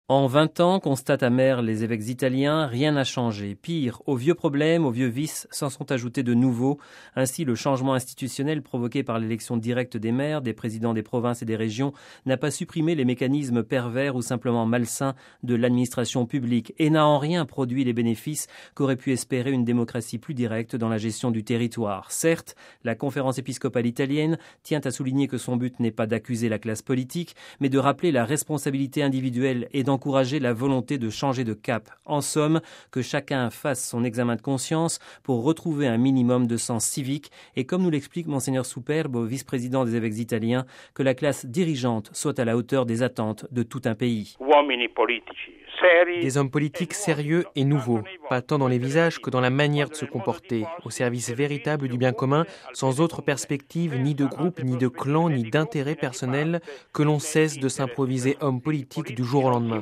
En 20 ans, constatent amers les évêques italiens, rien n'a changé. Pire, aux vieux problèmes, aux vieux vices, s'en sont ajoutés de nouveaux. Ainsi, le changement institutionnel provoqué par l'élection directe des maires, des présidents des provinces et des régions n'a pas supprimé les mécanismes pervers ou simplement malsains de l'administration publique et n'a en rien produit les bénéfices qu'aurait pu espérer une démocratie plus directe dans la gestion du territoire. Certes, la conférence épiscopale italienne tient à souligner que son but n'est pas d'accuser la classe politique, mais de rappeler la responsabilité individuelle et d'encourager la volonté de changer de cap. En somme, que chacun fasse son examen de conscience pour retrouver un minimum de sens civique et, comme nous l'explique Monseigneur Superbo, vice-président des évêques italiens, que la classe dirigeante soit à la hauteur des attentes de tout un pays. Des hommes politiques sérieux et nouveaux, pas tant dans les visages que dans la manière de se comporter, au service véritable du bien commun, sans autre perspective ni de groupe, ni de clan, ni d'intérêt personnel, que l'on cesse de s'improviser homme politique du jour au lendemain.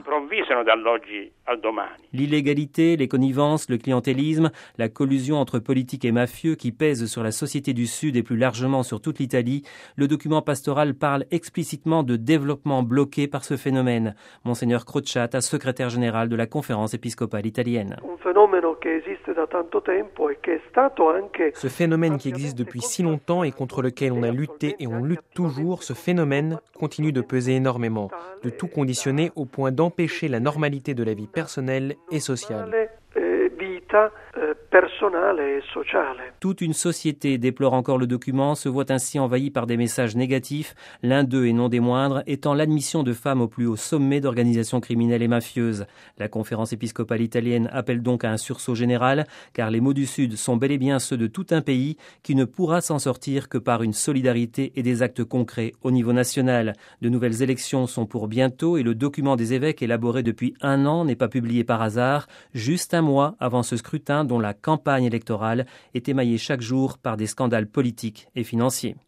L'illégalité, les connivences, le clientélisme, la collusion entre politiques et mafieux qui pèsent sur la société du Sud et plus largement sur toute l'Italie, le document pastoral parle explicitement de développement bloqué par ce phénomène. Monseigneur Crociata, secrétaire général de la conférence épiscopale italienne. Ce phénomène qui existe depuis si longtemps et contre lequel on a lutté et on lutte toujours, ce phénomène continue de peser énormément, de tout conditionner au point d'empêcher la normalité de la vie personnelle et sociale. Toute une société, déplore encore le document, se voit ainsi envahie par des messages négatifs, l'un d'eux et non des moindres étant l'admission de femmes au plus haut sommet d'organisations criminelles et mafieuses. La conférence épiscopale italienne appelle donc à un sursaut général, car les maux du Sud sont bel et bien ceux de tout un pays qui ne pourra s'en sortir que par une solidarité et des actes concrets au niveau national. De nouvelles élections sont pour bientôt et le document des évêques élaboré depuis 1 an n'est pas publié par hasard, juste un mois avant ce scrutin dont la campagne électorale est émaillée chaque jour par des scandales politiques et financiers.